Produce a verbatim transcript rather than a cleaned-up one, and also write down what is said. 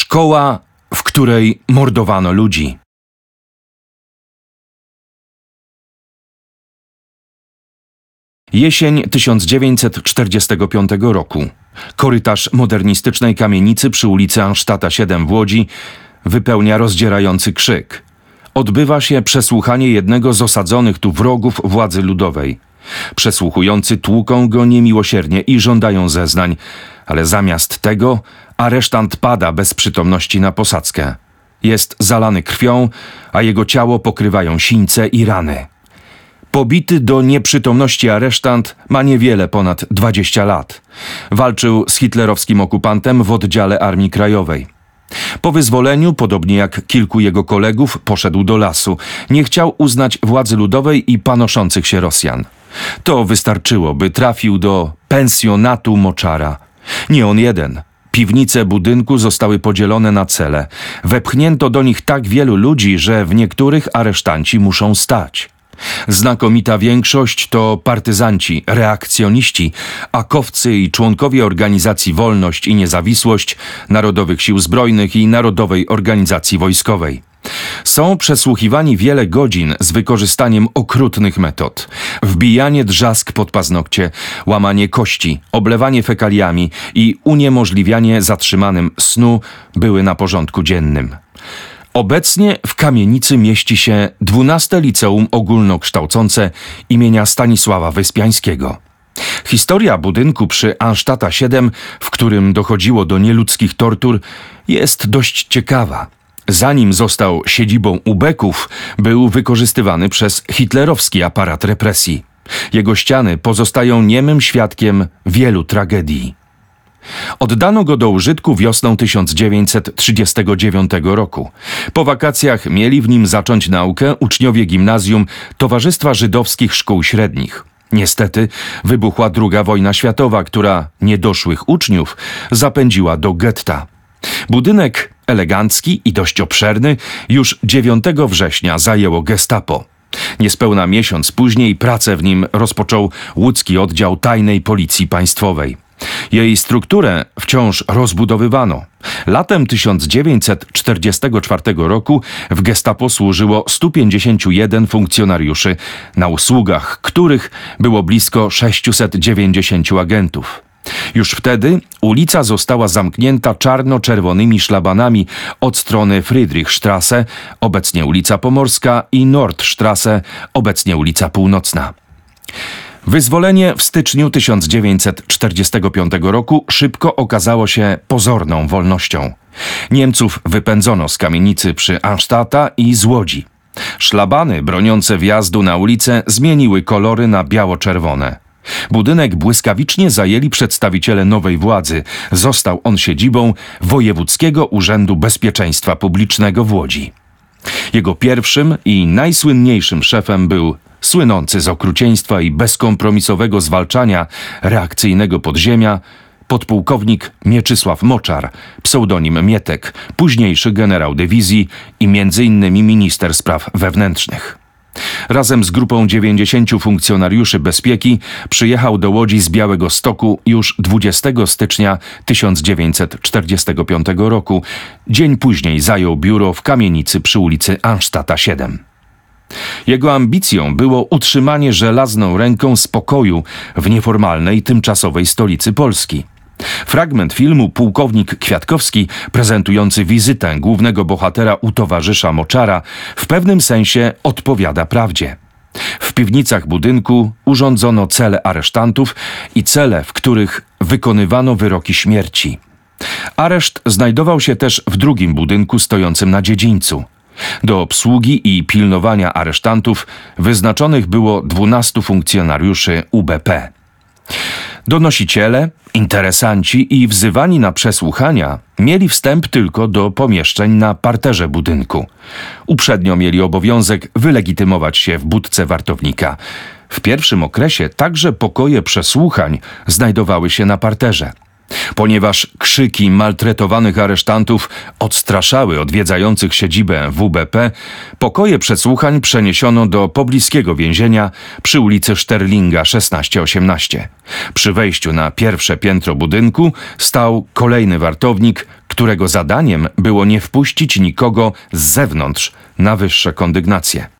Szkoła, w której mordowano ludzi. Jesień tysiąc dziewięćset czterdziestego piątego roku. Korytarz modernistycznej kamienicy przy ulicy Ansztata siedem w Łodzi wypełnia rozdzierający krzyk. Odbywa się przesłuchanie jednego z osadzonych tu wrogów władzy ludowej. Przesłuchujący tłuką go niemiłosiernie i żądają zeznań, ale zamiast tego aresztant pada bez przytomności na posadzkę. Jest zalany krwią, a jego ciało pokrywają sińce i rany. Pobity do nieprzytomności aresztant ma niewiele ponad dwadzieścia lat. Walczył z hitlerowskim okupantem w oddziale Armii Krajowej. Po wyzwoleniu, podobnie jak kilku jego kolegów, poszedł do lasu. Nie chciał uznać władzy ludowej i panoszących się Rosjan. To wystarczyło, by trafił do pensjonatu Moczara. Nie on jeden. Piwnice budynku zostały podzielone na cele. Wepchnięto do nich tak wielu ludzi, że w niektórych aresztanci muszą stać. Znakomita większość to partyzanci, reakcjoniści, akowcy i członkowie organizacji Wolność i Niezawisłość, Narodowych Sił Zbrojnych i Narodowej Organizacji Wojskowej. Są przesłuchiwani wiele godzin z wykorzystaniem okrutnych metod. Wbijanie drzask pod paznokcie, łamanie kości, oblewanie fekaliami i uniemożliwianie zatrzymanym snu były na porządku dziennym. Obecnie w kamienicy mieści się dwunaste Liceum Ogólnokształcące imienia Stanisława Wyspiańskiego. Historia budynku przy Ansztata siedem, w którym dochodziło do nieludzkich tortur, jest dość ciekawa. Zanim został siedzibą ubeków, był wykorzystywany przez hitlerowski aparat represji. Jego ściany pozostają niemym świadkiem wielu tragedii. Oddano go do użytku wiosną tysiąc dziewięćset trzydziestego dziewiątego roku. Po wakacjach mieli w nim zacząć naukę uczniowie gimnazjum Towarzystwa Żydowskich Szkół Średnich. Niestety wybuchła druga wojna światowa, która niedoszłych uczniów zapędziła do getta. Budynek elegancki i dość obszerny już dziewiątego września zajęło gestapo. Niespełna miesiąc później pracę w nim rozpoczął łódzki oddział tajnej policji państwowej. Jej strukturę wciąż rozbudowywano. Latem tysiąc dziewięćset czterdziestego czwartego roku w gestapo służyło stu pięćdziesięciu jeden funkcjonariuszy, na usługach których było blisko sześciuset dziewięćdziesięciu agentów. Już wtedy ulica została zamknięta czarno-czerwonymi szlabanami od strony Friedrichstraße, obecnie ulica Pomorska, i Nordstraße, obecnie ulica Północna. Wyzwolenie w styczniu tysiąc dziewięćset czterdziestego piątego roku szybko okazało się pozorną wolnością. Niemców wypędzono z kamienicy przy Ansztata i z Łodzi. Szlabany broniące wjazdu na ulicę zmieniły kolory na biało-czerwone. Budynek błyskawicznie zajęli przedstawiciele nowej władzy. Został on siedzibą Wojewódzkiego Urzędu Bezpieczeństwa Publicznego w Łodzi. Jego pierwszym i najsłynniejszym szefem był słynący z okrucieństwa i bezkompromisowego zwalczania reakcyjnego podziemia podpułkownik Mieczysław Moczar, pseudonim Mietek, późniejszy generał dywizji i między innymi minister spraw wewnętrznych. Razem z grupą dziewięćdziesięciu funkcjonariuszy bezpieki przyjechał do Łodzi z Białegostoku już dwudziestego stycznia tysiąc dziewięćset czterdziestego piątego roku. Dzień później zajął biuro w kamienicy przy ulicy Ansztata siedem. Jego ambicją było utrzymanie żelazną ręką spokoju w nieformalnej, tymczasowej stolicy Polski. Fragment filmu Pułkownik Kwiatkowski, prezentujący wizytę głównego bohatera u towarzysza Moczara, w pewnym sensie odpowiada prawdzie. W piwnicach budynku urządzono cele aresztantów i cele, w których wykonywano wyroki śmierci. Areszt znajdował się też w drugim budynku stojącym na dziedzińcu. Do obsługi i pilnowania aresztantów wyznaczonych było dwunastu funkcjonariuszy U B P. Donosiciele, interesanci i wzywani na przesłuchania mieli wstęp tylko do pomieszczeń na parterze budynku. Uprzednio mieli obowiązek wylegitymować się w budce wartownika. W pierwszym okresie także pokoje przesłuchań znajdowały się na parterze. Ponieważ krzyki maltretowanych aresztantów odstraszały odwiedzających siedzibę W B P, pokoje przesłuchań przeniesiono do pobliskiego więzienia przy ulicy Szterlinga szesnaście osiemnaście. Przy wejściu na pierwsze piętro budynku stał kolejny wartownik, który którego zadaniem było nie wpuścić nikogo z zewnątrz na wyższe kondygnacje.